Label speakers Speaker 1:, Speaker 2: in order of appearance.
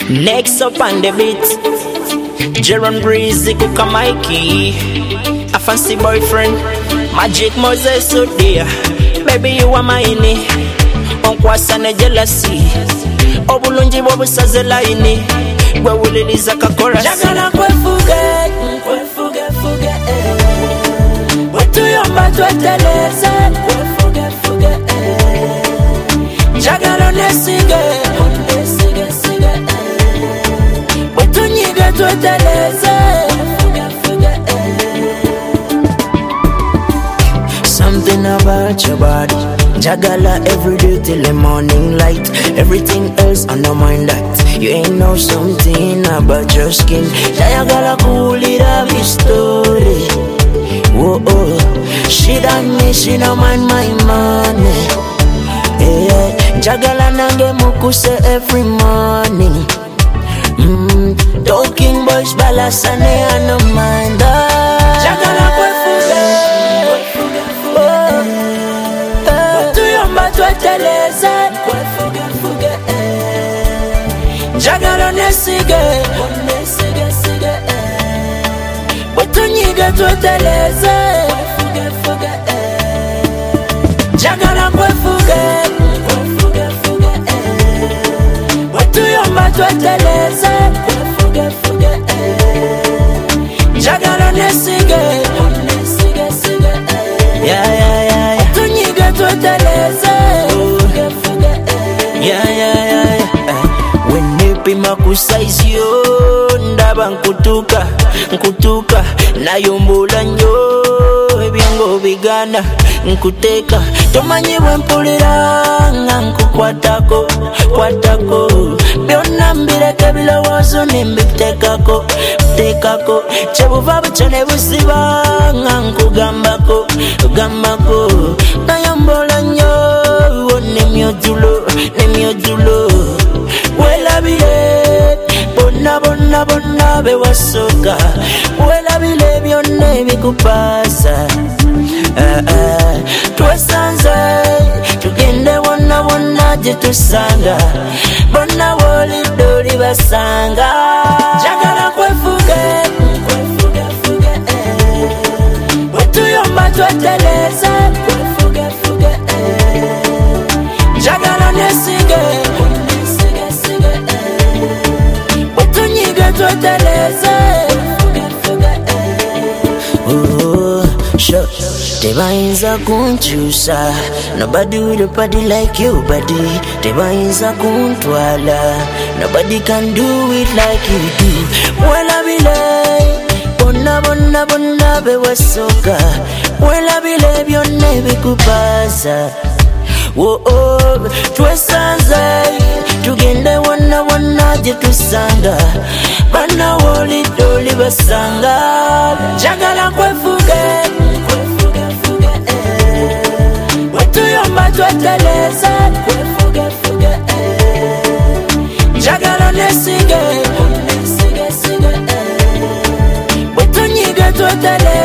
Speaker 1: Next up on the beat, Jerome Breezy, Kuka Mikey, a fancy boyfriend, Magic Moses, so dear. Baby, you are my ini. Onkwasane jealousy. Obulungi bobusaze ini. Gwe wuliriza kakorasi. Jagala kwefuge, kwefuge, wetuyomba tweteleze. Kwefuge, jagala nesige, wetunyige tweteleze. Something about your body, jagala every day till the morning light. Everything else on the mind that you ain't know something about your skin. Jagala cool it up your story. Whoa, she done me, she don't mind my money. Yeah, jagala nange mukuse every morning. Talking boys balasane and no mind that. Jagala kwefuge. Tweteleze, kwefuge, jagala nesige, wetunyige tweteleze, kwefuge, jagala kwefuge, wetuyomba tweteleze, kwefuge, jagala nesige, yeah, wetunyige tweteleze. Yeah. When nipima kusize yo, ndaba nkutuka nayombula nyo ebyango bigana nkuteka tomanyi bwe mpulira nga nkukwatako byonna mbireke bilowoozo nembitekako kyebuva bucyo ne buziba nga nkugambako nayombula nyo nemyojulo welabire bonna bewasoka welabire byonna ebikupasa twesanze tugende wonna gyetusanga bonna wolidde basanga jagala kwefuge wetuyomba tweteleze jagala nesige wetunyige tweteleze. Sure, tebayinza kunkyusa. Nobody with a body like you, buddy. Tebayinza kuntwala. Nobody can do it like you do. Welabile bonna bewasoka. Welabile byonna ebikupasa. Twesanze tugende wonna gyetusanga bana wolidde basanga jagala kwefuge wetuyomba tweteleze jagala nesige wetunyige tweteleze.